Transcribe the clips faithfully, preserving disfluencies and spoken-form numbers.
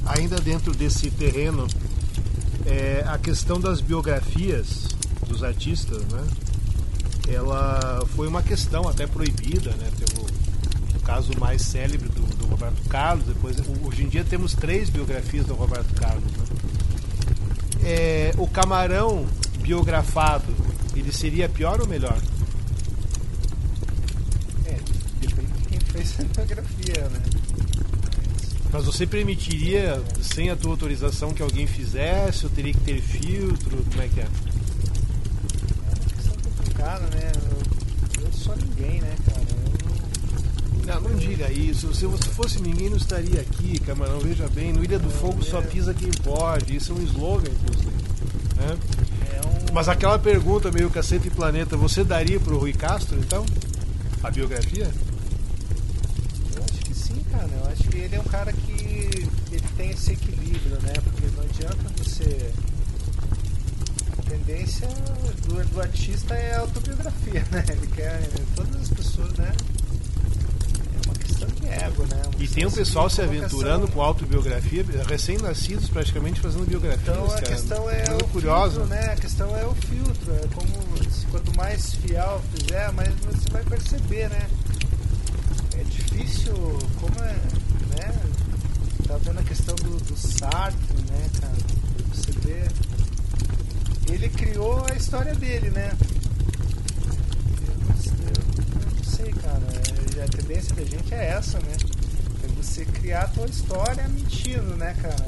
ainda dentro desse terreno, é, a questão das biografias dos artistas, né? Ela foi uma questão até proibida, né? Pelo o caso mais célebre do, do Roberto Carlos. Depois, hoje em dia temos três biografias do Roberto Carlos, né? É, o Camarão biografado, ele seria pior ou melhor? É, depende de quem fez a biografia, né? Mas você permitiria, sem a tua autorização, que alguém fizesse? Ou teria que ter filtro? Como é que é? É uma questão complicada, né? Eu, eu sou ninguém, né, cara? Eu não, não, não diga isso. Se você fosse ninguém, não estaria aqui, Camarão. Veja bem, no Ilha do Fogo só pisa quem pode. Isso é um slogan, inclusive. Né? É um... Mas aquela pergunta meio Cacete e Planeta, você daria pro Rui Castro, então? A biografia? Eu acho que sim, cara. Eu acho que ele é um cara que ele tem esse equilíbrio, né? Porque não adianta você... A tendência do, do artista é a autobiografia, né? Ele quer... Todas as pessoas, né? É uma questão de ego, né? Uma E tem um pessoal se aventurando com autobiografia, recém-nascidos praticamente fazendo biografias, então, a cara. questão é o curiosa. filtro, né? A questão é o filtro. É como... Se, quanto mais fiel fizer, mais você vai perceber, né? É difícil... Como é... Né? Tá vendo a questão do, do Sartre, né, cara? Você vê... Ele criou a história dele, né? Eu não, eu, eu não sei, cara. É, a tendência da gente é essa, né? É você criar a tua história mentindo, né, cara?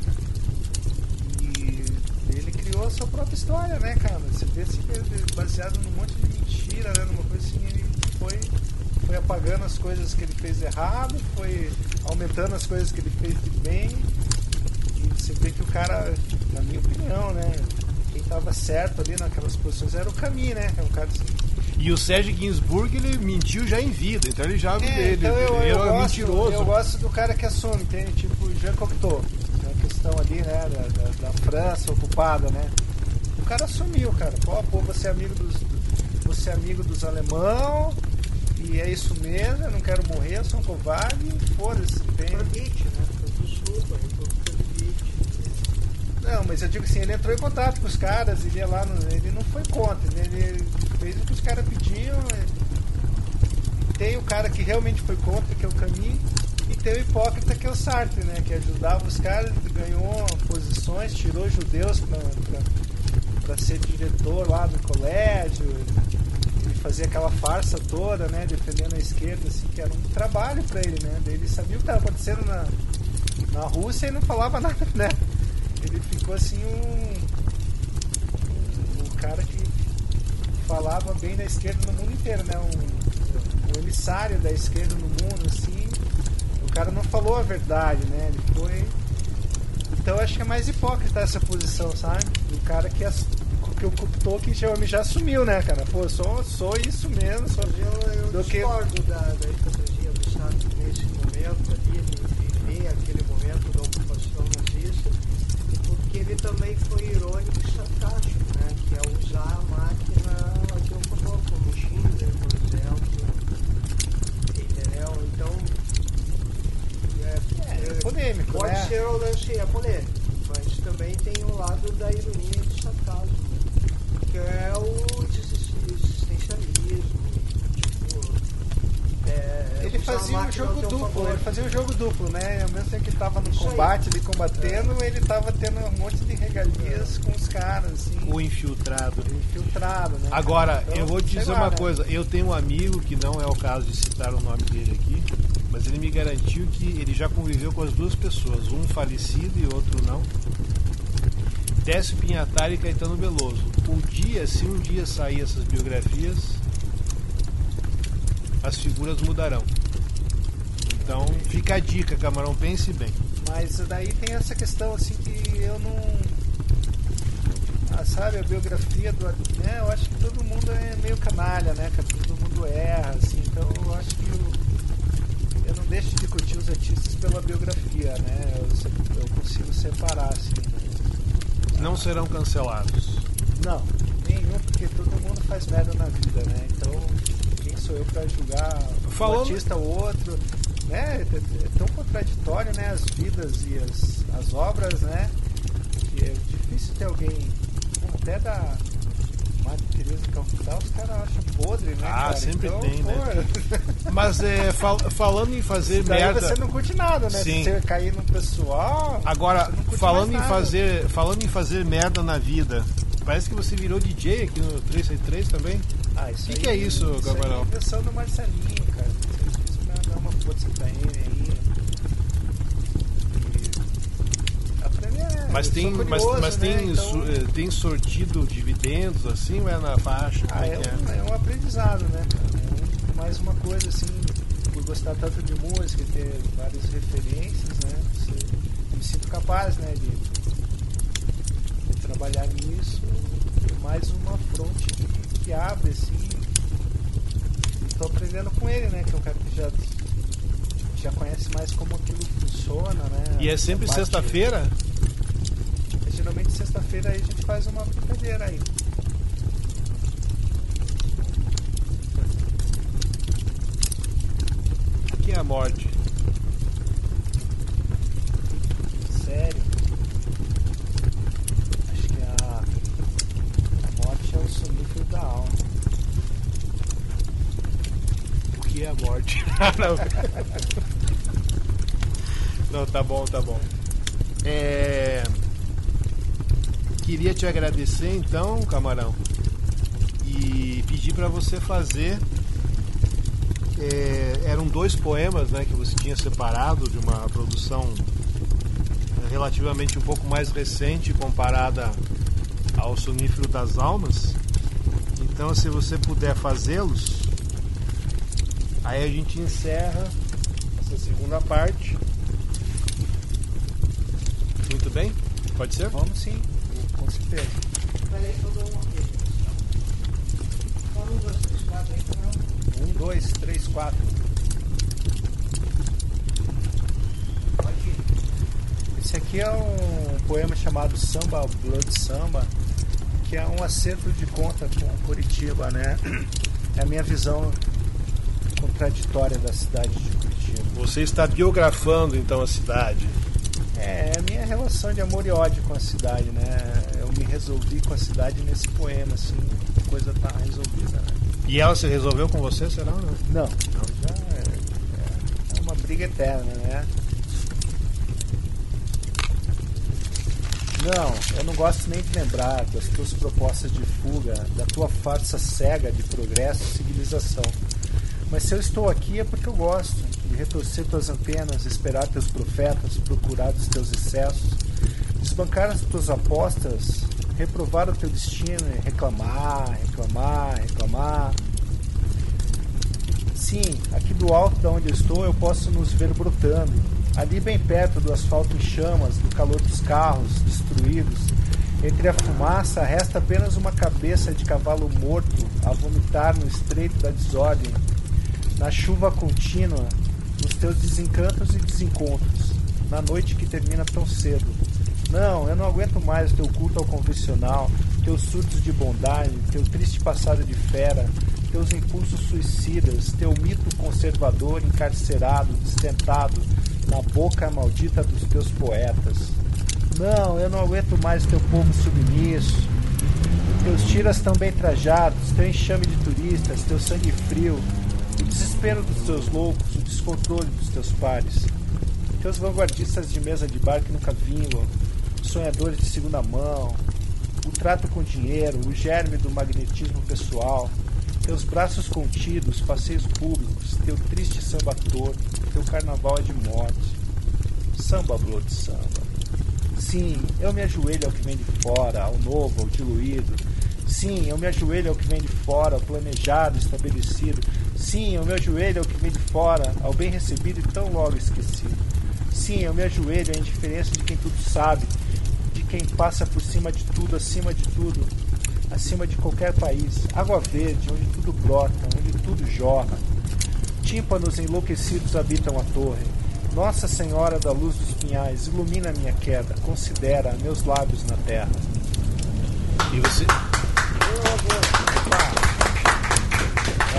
E ele criou a sua própria história, né, cara? Você vê assim, baseado num monte de mentira, né? Numa coisa assim, ele foi, foi apagando as coisas que ele fez errado, foi aumentando as coisas que ele fez de bem. E você vê que o cara, na minha opinião, né? Quem estava certo ali naquelas posições era o Camus, né? É um cara assim. E o Sérgio Gainsbourg, ele mentiu já em vida, então ele já é, ele, então eu, ele eu é gosto, mentiroso. Eu gosto do cara que assume, tem tipo Jean Cocteau, a questão ali, né, da, da, da França ocupada, né? O cara assumiu, cara. Pô, pô, você é amigo dos, você é amigo dos alemão e é isso mesmo, eu não quero morrer, eu sou um covarde, foda-se, tem. Convite, né? Desculpa, Não, mas eu digo assim, ele entrou em contato com os caras, ele ia lá, no, ele não foi contra, ele fez o que os caras pediam. Tem o cara que realmente foi contra, que é o Camus, e tem o hipócrita, que é o Sartre, né? Que ajudava os caras, ganhou posições, tirou judeus para ser diretor lá do colégio, e fazia aquela farsa toda, né? Defendendo a esquerda, assim, que era um trabalho para ele, né? Ele sabia o que estava acontecendo na, na Rússia e não falava nada, né? Ele ficou assim um, um, um cara que falava bem da esquerda no mundo inteiro, né? Um, um emissário da esquerda no mundo, assim. O cara não falou a verdade, né? Ele foi... Então eu acho que é mais hipócrita essa posição, sabe? O cara que, as, que ocultou, que já, já assumiu, né, cara? Pô, sou, sou isso mesmo. Sou... Eu, eu do discordo que... da, da estratégia do Estado nesse momento ali, de viver aquele momento da ocupação nazista, porque ele também foi irônico e sarcástico, né? Que é usar a máquina que ocupou, como Schindler, por exemplo. Entendeu? Então, É, é polêmico, pode né? ser o lance, é polêmico, mas também tem o lado da ironia e do sarcasmo, que é o existencialismo. Tipo, é, Ele usar a fazia um máquina ao jogo teu duplo, favor. ele fazia um jogo duplo, né? Ao mesmo tempo que ele tava no Isso combate aí. ali combatendo, ele tava tendo um monte de regalias com os caras, assim, O infiltrado. infiltrado, né? Agora, Então, eu vou te sei dizer lá, uma né? coisa. Eu tenho um amigo, que não é o caso de citar o nome dele aqui, mas ele me garantiu que ele já conviveu com as duas pessoas, um falecido e outro não. Décio Pinhatari e Caetano Veloso. Um dia, se um dia sair essas biografias, as figuras mudarão. Então, fica a dica, Camarão, pense bem. Mas daí tem essa questão, assim, que eu não... Ah, sabe, a biografia do... Né, eu acho que todo mundo é meio canalha, né, cara? Todo mundo erra, assim, então eu acho que eu, eu não deixo de curtir os artistas pela biografia, né? Eu, eu consigo separar, assim, né? Não serão cancelados. Não, nenhum, porque todo mundo faz merda na vida, né? Então, quem sou eu pra julgar Falando- um artista ou outro? né, é, é tão contraditório, né, as vidas e as, as obras, né, que é difícil ter alguém, bom, até da Madre Teresa de Calcutá, os caras acham podre, né, Ah, cara? sempre então, tem, pô, né? Mas é, fal- falando em fazer daí merda... você não curte nada, né? Sim. Se você cair no pessoal... Agora, você não curte falando mais em, nada. fazer, falando em fazer merda na vida, parece que você virou D J aqui no trezentos e sessenta e três também. Ah, isso Que aí, que é isso, Isso Gabriel? aí é invenção do Marcelinho, cara. Isso vai dar uma força pra ele aí. E aprender, né? Mas Eu tem, sou mas, curioso, mas né? tem, Então, su- eh, tem sortido dividendos assim ou é na faixa? Como ah, é é, que é? um, é um aprendizado, né, cara? É um- mais uma coisa assim, por gostar tanto de música e ter várias referências, né? Você, eu me sinto capaz, né, de, de trabalhar nisso. É mais uma fronte que, que abre, assim. Estou aprendendo com ele, né? Que é um cara que já, já conhece mais como aquilo funciona, né? E é sempre A parte- sexta-feira? É, geralmente sexta-feira aí a gente faz uma brincadeira aí. O que é a morte? Sério? Acho que a, a morte é o sonífero da alma. O que é a morte? Não. Não, tá bom, tá bom. É... Queria te agradecer então, Camarão, e pedir para você fazer. É, eram dois poemas, né, que você tinha separado de uma produção relativamente um pouco mais recente comparada ao Sonífero das Almas. Então, se você puder fazê-los, aí a gente encerra essa segunda parte. Muito bem? Pode ser? Vamos sim, com certeza. Peraí que eu dou uma vez. Só um, dois, três, quatro aí, não. Um, dois, três, quatro. Pode ir. Esse aqui é um poema chamado Samba Blood Samba, que é um acerto de conta com Curitiba, né? É a minha visão contraditória da cidade de Curitiba. Você está biografando então a cidade. É, é a minha relação de amor e ódio com a cidade, né? Eu me resolvi com a cidade nesse poema, assim, a coisa tá resolvida, né? E ela se resolveu com você, será ou não? Não, já é, é- é uma briga eterna, né? Não, eu não gosto nem de lembrar das tuas propostas de fuga, da tua farsa cega de progresso e civilização. Mas se eu estou aqui é porque eu gosto de retorcer tuas antenas, esperar teus profetas, procurar dos teus excessos, desbancar as tuas apostas, reprovar o teu destino e reclamar, reclamar, reclamar. Sim, aqui do alto de onde eu estou eu posso nos ver brotando. Ali bem perto do asfalto em chamas, do calor dos carros destruídos, entre a fumaça resta apenas uma cabeça de cavalo morto a vomitar no estreito da desordem, na chuva contínua, nos teus desencantos e desencontros, na noite que termina tão cedo. Não, eu não aguento mais o teu culto ao convencional, teus surtos de bondade, teu triste passado de fera, teus impulsos suicidas, teu mito conservador encarcerado, destentado na boca maldita dos teus poetas. Não, eu não aguento mais o teu povo submisso, teus tiras tão bem trajados, teu enxame de turistas, teu sangue frio, o desespero dos teus loucos, o descontrole dos teus pares, teus vanguardistas de mesa de bar que nunca vingam, sonhadores de segunda mão, o trato com dinheiro, o germe do magnetismo pessoal, teus braços contidos, passeios públicos, teu triste samba torto, teu carnaval é de morte. Samba, blood, samba. Sim, eu me ajoelho ao que vem de fora, ao novo, ao diluído. Sim, eu me ajoelho ao que vem de fora, ao planejado, estabelecido. Sim, eu me ajoelho ao que vem de fora, ao bem recebido e tão logo esquecido. Sim, eu me ajoelho à indiferença de quem tudo sabe, de quem passa por cima de tudo, acima de tudo, acima de qualquer país. Água verde, onde tudo brota, onde tudo jorra. Tímpanos enlouquecidos habitam a torre. Nossa Senhora da Luz dos Pinhais, ilumina a minha queda, considera meus lábios na terra. E você, Opa.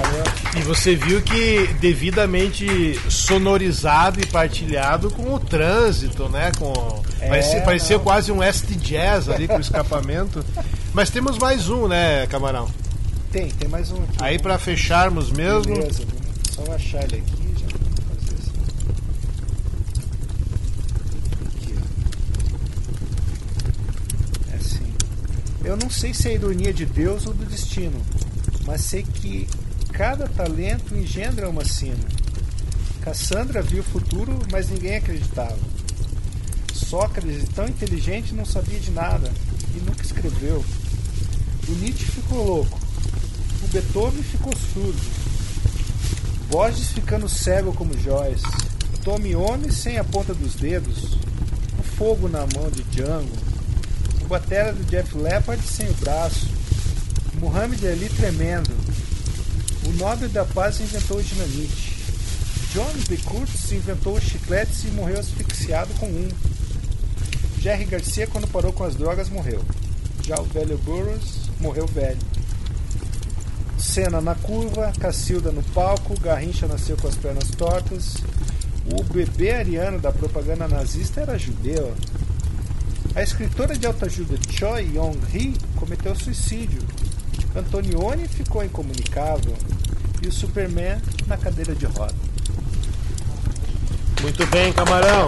Valeu. E você viu que devidamente sonorizado e partilhado com o trânsito, né? Com É, parecia, parecia não. quase um acid jazz ali com o escapamento. Mas temos mais um, né, Camarão? Tem, tem mais um aqui. Aí para fecharmos mesmo. Beleza, vamos só achar ele aqui e já vamos fazer assim. Aqui, ó. É assim. Eu não sei se é ironia de Deus ou do destino, mas sei que cada talento engendra uma sina. Cassandra viu o futuro, mas ninguém acreditava. Sócrates, tão inteligente, não sabia de nada e nunca escreveu. O Nietzsche ficou louco. O Beethoven ficou surdo. Borges ficando cego como Joyce. Tommy Iommi sem a ponta dos dedos. O fogo na mão de Django. O batera do Def Leppard sem o braço. O Muhammad Ali tremendo. O Nobel da Paz inventou o dinamite. John B. Curtis inventou os chicletes e morreu asfixiado com um. Jerry Garcia, quando parou com as drogas, morreu. Já o velho Burroughs morreu velho. Senna na curva, Cacilda no palco, Garrincha nasceu com as pernas tortas. O bebê ariano da propaganda nazista era judeu. A escritora de autoajuda Choi Yong-hee cometeu suicídio. Antonioni ficou incomunicável. E o Superman na cadeira de roda. Muito bem, Camarão.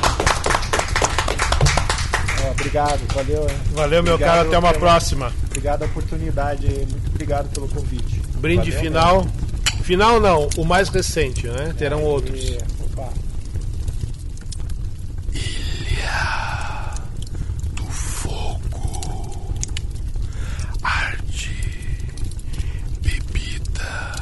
Oh, obrigado, valeu. Hein? Valeu, meu Obrigado caro, até uma pela- próxima. Obrigado a oportunidade, muito obrigado pelo convite. Brinde Valeu, final. Final não, o mais recente, né? Terão né? outros. E, opa. Ilha do Fogo, arte, bebida,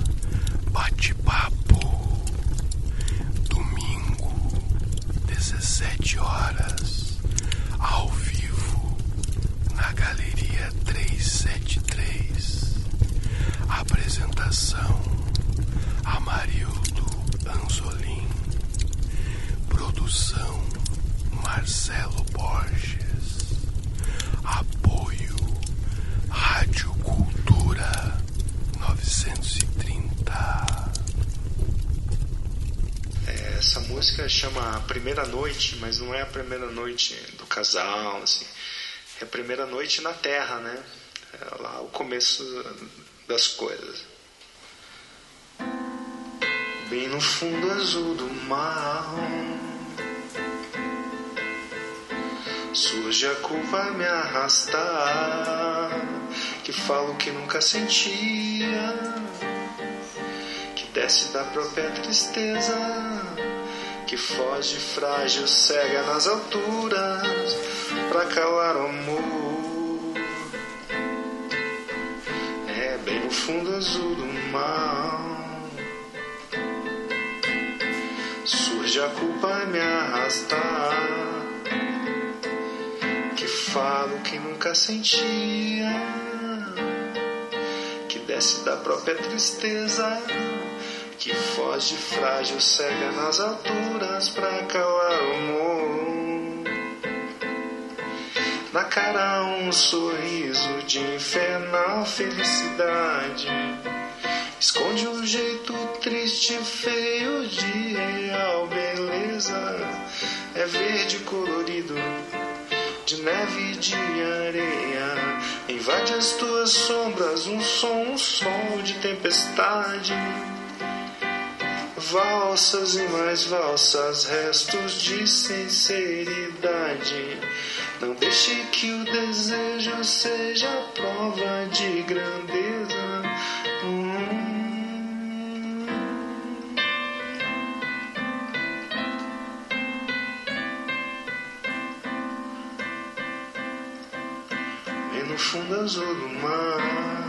bate-papo, domingo, dezessete horas, ao vivo, na Galeria trezentos e setenta e três. Apresentação: Amarildo Anzolim. Produção: Marcelo Borges. Apoio: Rádio Cultura novecentos e trinta. É, essa música chama Primeira Noite, mas não é a primeira noite do casal, assim. É a primeira noite na Terra, né? É lá o começo das coisas. Bem no fundo azul do mar, surge a culpa a me arrastar, que falo que nunca sentia, que desce da própria tristeza, que foge frágil, cega nas alturas, pra calar o amor. É bem no fundo azul do mar, surge a culpa a me arrastar, que falo que nunca sentia, que desce da própria tristeza, que foge frágil, cega nas alturas, pra calar o amor. Na cara um sorriso de infernal felicidade, esconde um jeito triste, feio de real beleza. É verde colorido, de neve e de areia, invade as tuas sombras, um som, um sol de tempestade. Valsas e mais valsas, restos de sinceridade. Não deixe que o desejo seja prova de grandeza. Hum. E no fundo azul do mar,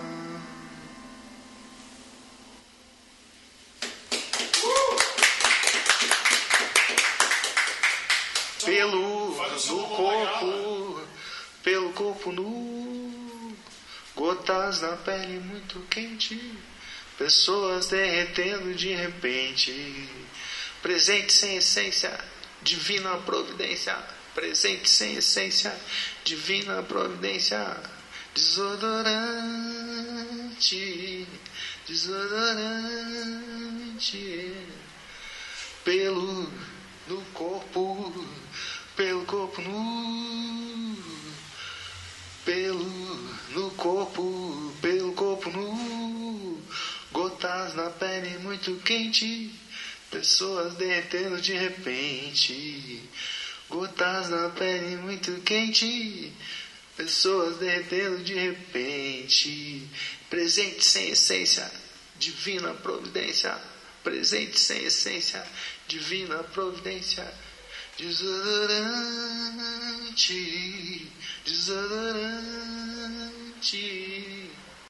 pelo do corpo, pelo corpo nu, gotas na pele muito quente, pessoas derretendo de repente, presente sem essência, divina providência, presente sem essência, divina providência, desodorante, desodorante. Pelo no corpo, pelo corpo nu, pelo no corpo, pelo corpo nu, gotas na pele muito quente, pessoas derretendo de repente. Gotas na pele muito quente, pessoas derretendo de repente. Presente sem essência, divina providência. Presente sem essência, divina providência. Desodorante, desodorante.